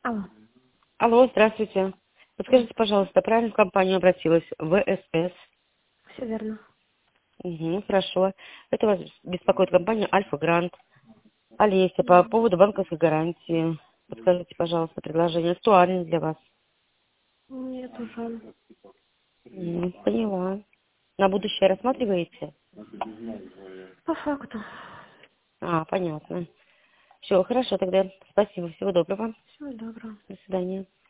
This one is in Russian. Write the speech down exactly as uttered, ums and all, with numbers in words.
Алло. Алло, здравствуйте. М, Подскажите, пожалуйста, правильно в компанию обратилась? ВСС. Все верно. Угу, хорошо. Это вас беспокоит компания Альфа Грант. Олеся, по М, поводу банковской гарантии. Подскажите, пожалуйста, предложение актуально для вас. Нет уже. Мгм, поняла. На будущее рассматриваете? По факту. А, понятно. Все, хорошо тогда. Спасибо, всего доброго. Всего доброго. До свидания.